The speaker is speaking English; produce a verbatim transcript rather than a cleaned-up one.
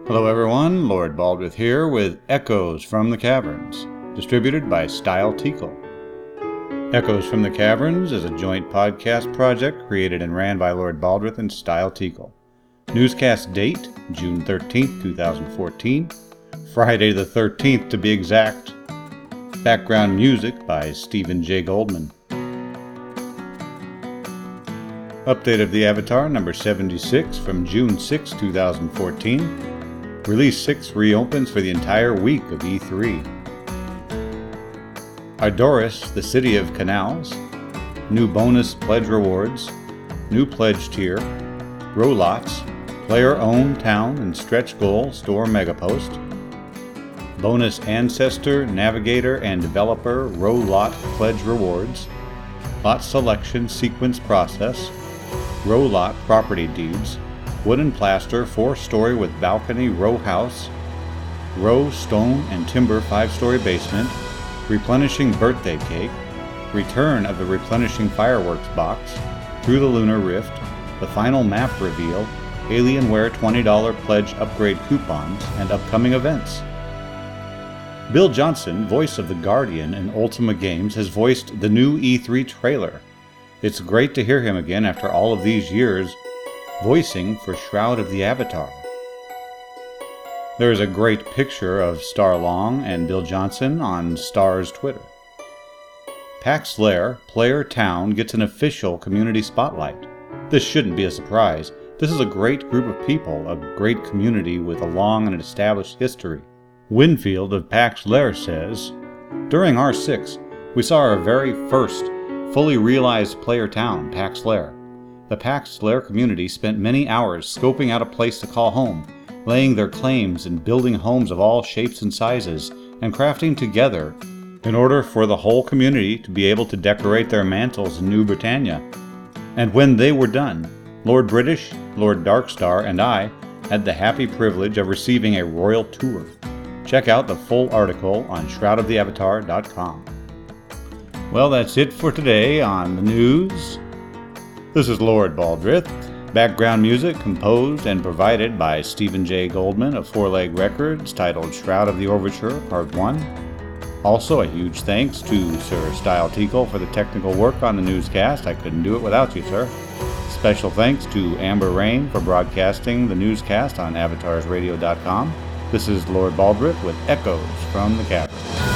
Hello everyone, Lord Baldrith here with Echoes from the Caverns, distributed by Style Teakle. Echoes from the Caverns is a joint podcast project created and ran by Lord Baldrith and Style Teakle. Newscast date, June thirteenth, twenty fourteen, Friday the thirteenth to be exact. Background music by Stephen J. Goldman. Update of the Avatar number seventy-six from June sixth, twenty fourteen. Release six reopens for the entire week of E three. Ardoris, the City of Canals. New bonus pledge rewards. New pledge tier. Rolots. Player-owned town and stretch goal store megapost. Bonus Ancestor, Navigator, and Developer Rolot pledge rewards. Lot selection sequence process. Rolot property deeds. Wooden plaster four-story with balcony row house, row stone and timber five-story basement, replenishing birthday cake, return of the replenishing fireworks box, through the lunar rift, the final map reveal, Alienware twenty dollars pledge upgrade coupons, and upcoming events. Bill Johnson, voice of the Guardian in Ultima Games, has voiced the new E three trailer. It's great to hear him again after all of these years, voicing for Shroud of the Avatar. There is a great picture of Star Long and Bill Johnson on Star's Twitter. Pax Lair, Player Town, gets an official community spotlight. This shouldn't be a surprise. This is a great group of people, a great community with a long and established history. Winfield of Pax Lair says, "During R six, we saw our very first fully realized player town, Pax Lair. The Pax Lair community spent many hours scoping out a place to call home, laying their claims and building homes of all shapes and sizes, and crafting together in order for the whole community to be able to decorate their mantles in New Britannia. And when they were done, Lord British, Lord Darkstar, and I had the happy privilege of receiving a royal tour." Check out the full article on shroud of the avatar dot com. Well, that's it for today on the news. This is Lord Baldrith. Background music composed and provided by Stephen J. Goldman of Four Leg Records, titled Shroud of the Overture, Part one. Also, a huge thanks to Sir Style Teakle for the technical work on the newscast. I couldn't do it without you, sir. Special thanks to Amber Rain for broadcasting the newscast on avatars radio dot com. This is Lord Baldrith with Echoes from the Caverns.